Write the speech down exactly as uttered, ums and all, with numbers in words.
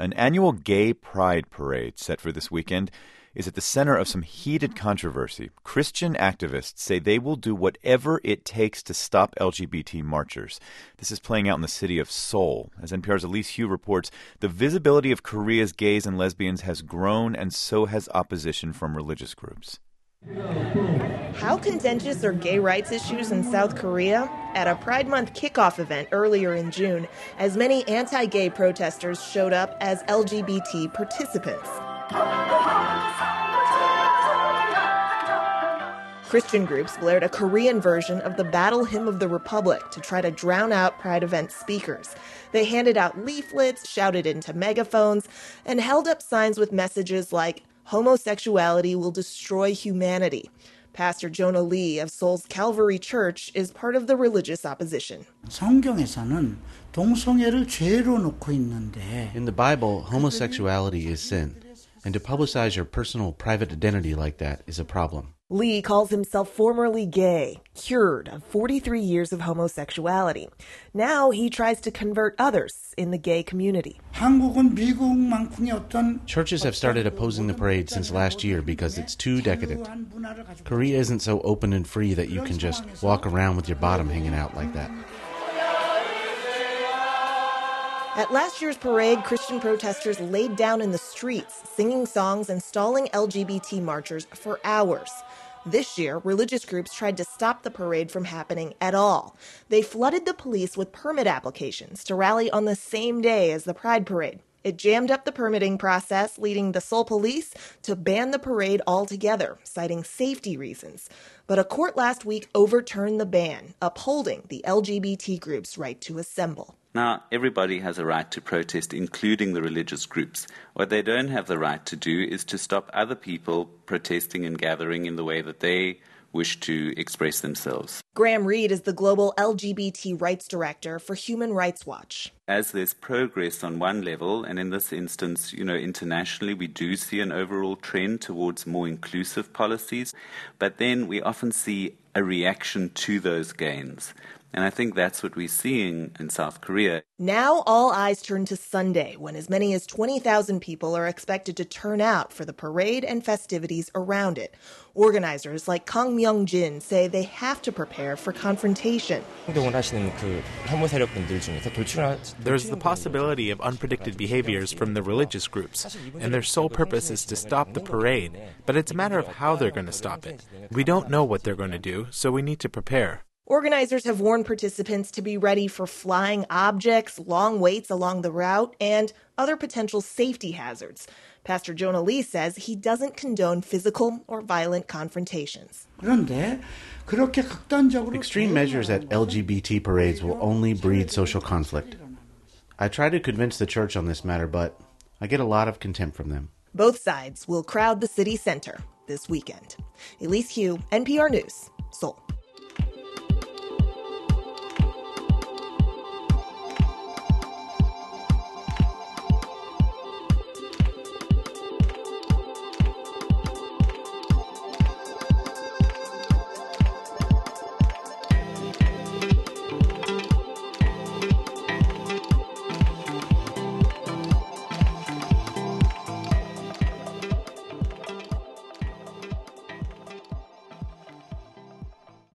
An annual gay pride parade set for this weekend is at the center of some heated controversy. Christian activists say they will do whatever it takes to stop L G B T marchers. This is playing out in the city of Seoul. As N P R's Elise Hu reports, the visibility of Korea's gays and lesbians has grown, and so has opposition from religious groups. How contentious are gay rights issues in South Korea? At a Pride Month kickoff event earlier in June, as many anti-gay protesters showed up as L G B T participants. Christian groups blared a Korean version of the Battle Hymn of the Republic to try to drown out Pride event speakers. They handed out leaflets, shouted into megaphones, and held up signs with messages like, "Homosexuality will destroy humanity." Pastor Jonah Lee of Seoul's Calvary Church is part of the religious opposition. 성경에서는 동성애를 죄로 놓고 있는데 In the Bible, homosexuality is sin, and to publicize your personal private identity like that is a problem. Lee calls himself formerly gay, cured of forty-three years of homosexuality. Now he tries to convert others in the gay community. 한국은 미국만큼의 어떤 Churches have started opposing the parade since last year because it's too decadent. Korea isn't so open and free that you can just walk around with your bottom hanging out like that. At last year's parade, Christian protesters laid down in the streets, singing songs and stalling L G B T marchers for hours. This year, religious groups tried to stop the parade from happening at all. They flooded the police with permit applications to rally on the same day as the Pride Parade. It jammed up the permitting process, leading the Seoul police to ban the parade altogether, citing safety reasons. But a court last week overturned the ban, upholding the L G B T group's right to assemble. Now, everybody has a right to protest, including the religious groups. What they don't have the right to do is to stop other people protesting and gathering in the way that they wish to express themselves. Graham Reed is the global L G B T rights director for Human Rights Watch. As there's progress on one level, and in this instance, you know, internationally, we do see an overall trend towards more inclusive policies, but then we often see a reaction to those gains. And I think that's what we're seeing in South Korea. Now all eyes turn to Sunday, when as many as twenty thousand people are expected to turn out for the parade and festivities around it. Organizers like Kang Myung-jin say they have to prepare for confrontation. There's the possibility of unpredicted behaviors from the religious groups, and their sole purpose is to stop the parade. But it's a matter of how they're going to stop it. We don't know what they're going to do, so we need to prepare. Organizers have warned participants to be ready for flying objects, long waits along the route, and other potential safety hazards. Pastor Jonah Lee says he doesn't condone physical or violent confrontations. Extreme measures at L G B T parades will only breed social conflict. I try to convince the church on this matter, but I get a lot of contempt from them. Both sides will crowd the city center this weekend. Elise Hu, N P R News, Seoul.